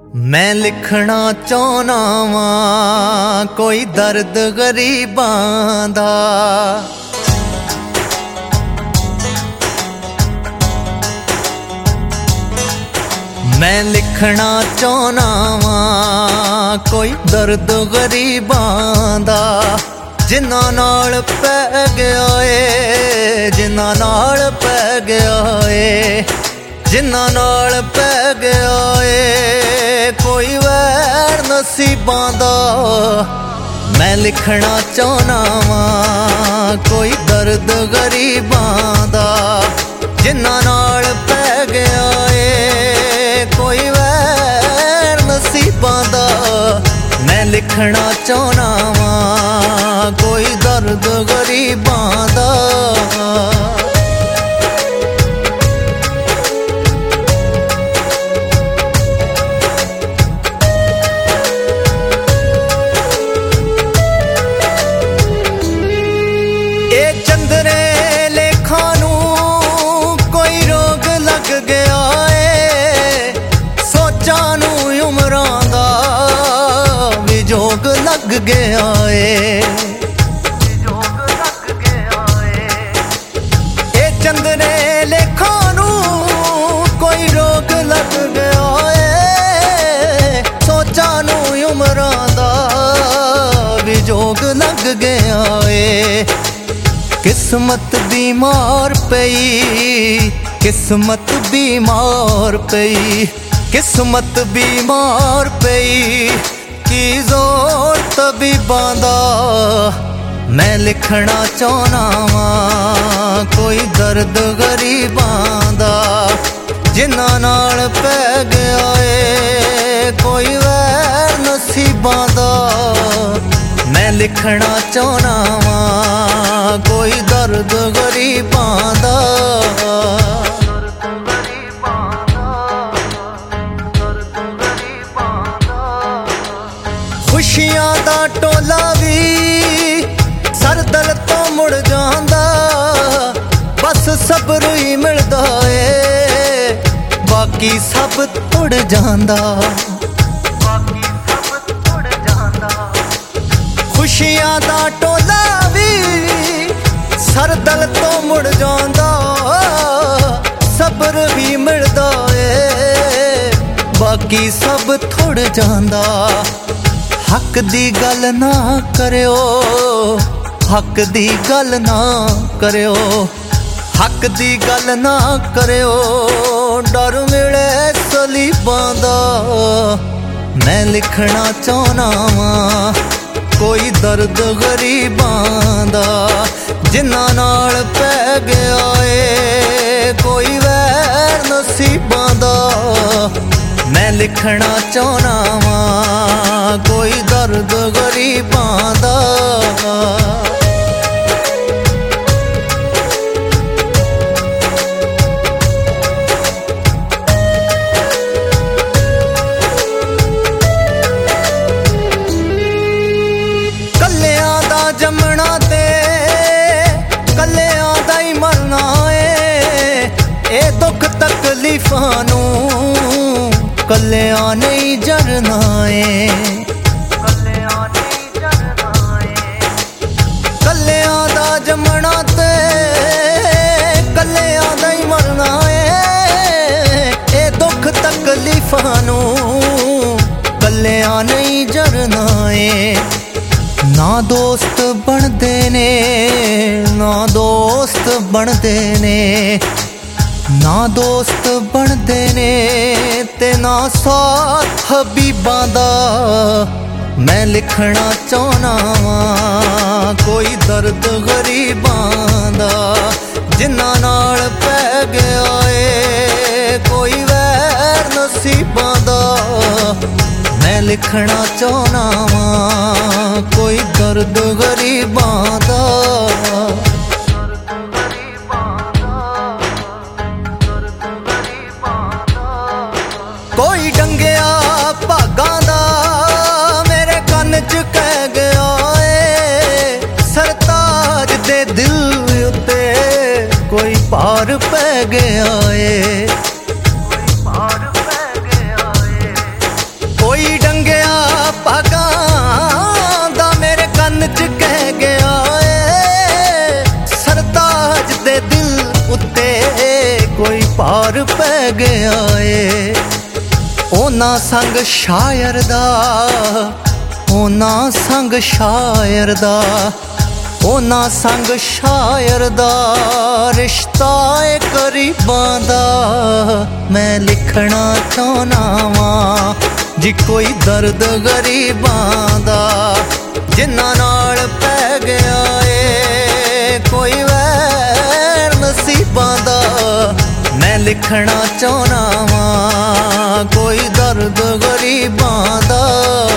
मैं लिखना चाहना वां कोई दर्द गरीबां दा। मैं लिखना चाहना वां कोई दर्द गरीबां दा, जिन्हां नाल पै गया ए, जिन्हां नाल पै गया ए, जिन्हां नाल पै गया ए कोई वैर नसीबां दा। मैं लिखना चाहना वां कोई दर्द गरीबां दा, जिन्हां नाल पै गया ए कोई वैर नसीबां दा। मैं लिखना चाहना वां कोई दर्द गरीबां दा। जोग लग गया ए, चंदरे लेखा नू कोई रोग लग गया ए, सोचा नू उमरां दा भी जोग लग गया ए। किस्मत बीमार पई, किस्मत बीमार पई, किस्मत बीमार पई की जोर तबीबां दा। मैं लिखना चाहना वां कोई दर्द गरीबां दा, जिन्हां नाल पै गया ए कोई वैर नसीबां दा। मैं लिखना चाहना वां कोई दर्द गरीबां दा। खुशियां दा टोला भी सरदल तो मुड़ जांदा, बस सब्र ही मिलदा ए बाकी सब तुड़ जांदा। खुशियां दा टोला भी सरदल तो मुड़ जांदा, सब्र भी मिलदा ए बाकी सब तुड़ जांदा। हक दी गल ना करियो, हक दी गल ना करियो, हक दी गल ना करियो, डर मिले सलीबां दा। मैं लिखना चाहना वां कोई दर्द गरीबां दा, जिन्हां नाल पै गया ए कोई वैर नसीबां दा। मैं लिखना चाहना वां कोई दर्द गरीबां दा। कल्लियां दा जमना ते कल्लियां दा ही मरना ए दुख तकलीफां नू कल्लियां नहीं जरना ए। कल्लियां दा जमना ते कल्लियां दा ही मरना ए दुख तकलीफां नू कल्लियां नहीं जरना ए। ना दोस्त बनदे ने, ना दोस्त बनदे ने, ना दोस्त बनदे ने ते ना साथ हबीबां दा। मैं लिखना चाहना वां कोई दर्द गरीबां दा, जिन्हां नाल पै गया ए कोई वैर नसीबां दा। मैं लिखना चाहना वां कोई दर्द गरीबां दा। कोई डंगिया भागां दा मेरे कन्न च कह गया ए, सरताज दे दिल उत्ते कोई पार पै गया ए। ਭਾਰ ਪੈ ਗਿਆ ਏ। ਉਹਨਾਂ ਸੰਗ ਸ਼ਾਇਰ ਦਾ, ਉਹਨਾਂ ਸੰਗ ਸ਼ਾਇਰ ਦਾ, ਉਹਨਾਂ ਸੰਗ ਸ਼ਾਇਰ ਦਾ ਰਿਸ਼ਤਾ ਏ ਗਰੀਬਾਂ ਦਾ। ਮੈਂ ਲਿਖਣਾ ਚਾਹੁੰਦਾ ਵਾਂ ਜੀ ਕੋਈ ਦਰਦ ਗਰੀਬਾਂ ਦਾ, ਜਿਨ੍ਹਾਂ ਨਾਲ ਪੈ ਗਿਆ ਏ ਕੋਈ ਵੈਰ ਨਸੀਬਾਂ ਦਾ। ਮੈਂ ਲਿਖਣਾ ਚਾਹੁੰਦਾ ਵਾਂ ਕੋਈ ਦਰਦ ਗਰੀਬਾਂ ਦਾ।